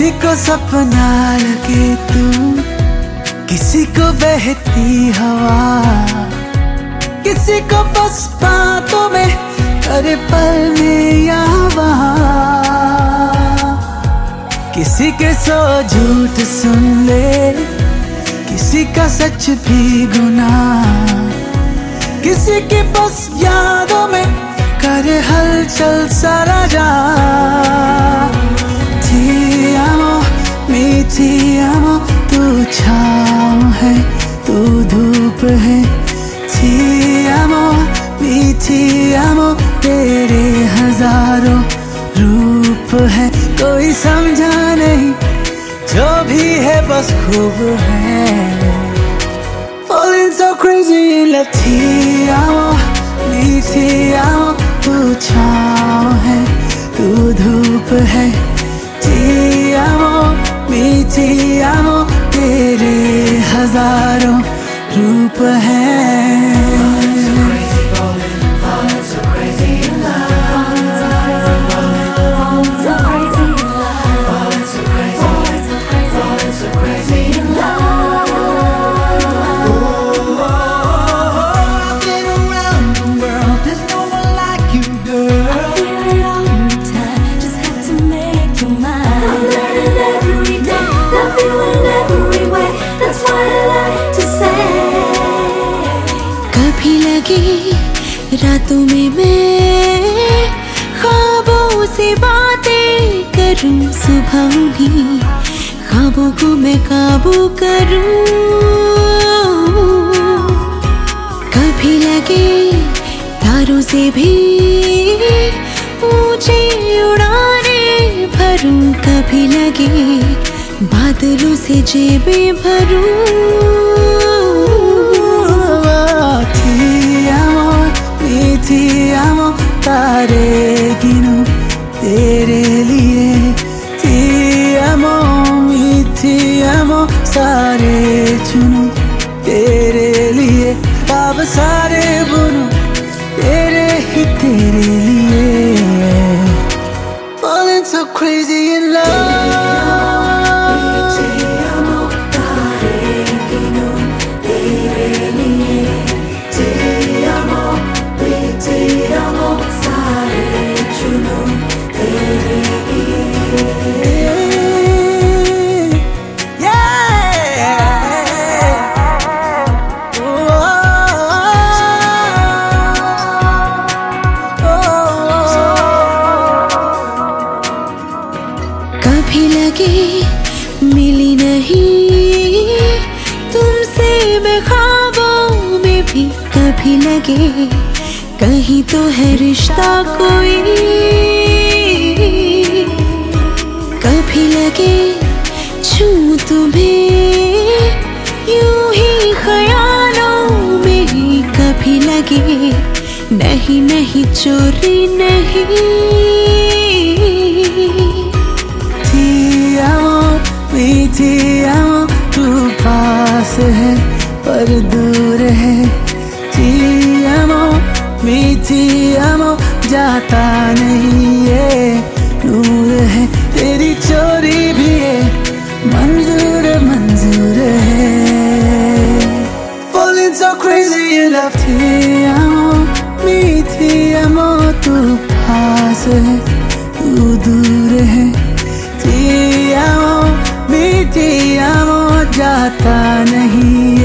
किसी को सपना लगे तू, किसी को बहती हवा, किसी को बस बातों में अरे पल में या वहाँ। किसी के सौ झूठ सुन ले, किसी का सच भी गुनाह, किसी की बस यादों में करे हलचल सारा जहां। Ti amo, mi ti amo, तू छाँव है तू धूप है। Ti amo, mi ti amo, तेरे हजारों रूप है। कोई समझा नहीं जो भी है बस खूब है। Falling so crazy in love। Ti amo, mi ti amo, तू छाँव है तू धूप है। Ti amo, mi ti amo, तेरे हजारों रूप हैं। कभी लगे रातों में मैं ख्वाबों से बातें करूं, सुबह भी ख्वाबों को मैं काबू करूं। कभी लगे तारों से भी ऊंची उड़ाने भरूं, कभी लगे बादलों से जेबें भरूं। Ti amo, तारे गिनूं तेरे लिए। Ti amo, ti amo, सारे चुनूं तेरे लिए। अब सारे बुनूं तेरे ही तेरे लिए। Falling so crazy in love। कभी लगे मिली नहीं तुमसे मैं ख्वाबों में भी, कभी लगे कहीं तो है रिश्ता कोई, कभी लगे छूं तुम्हें यूं ही ख्यालों में ही, कभी लगे नहीं नहीं चोरी नहीं। Ti amo, mi ti amo, तू पास है पर दूर है। Ti amo, mi ti amo, जाता नहीं ये नूर है। तेरी चोरी भी है मंजूर मंजूर है। Falling so crazy in love। Ti amo, mi ti amo, तू पास है तू दूर है। Ti amo, mi ti amo, जाता नहीं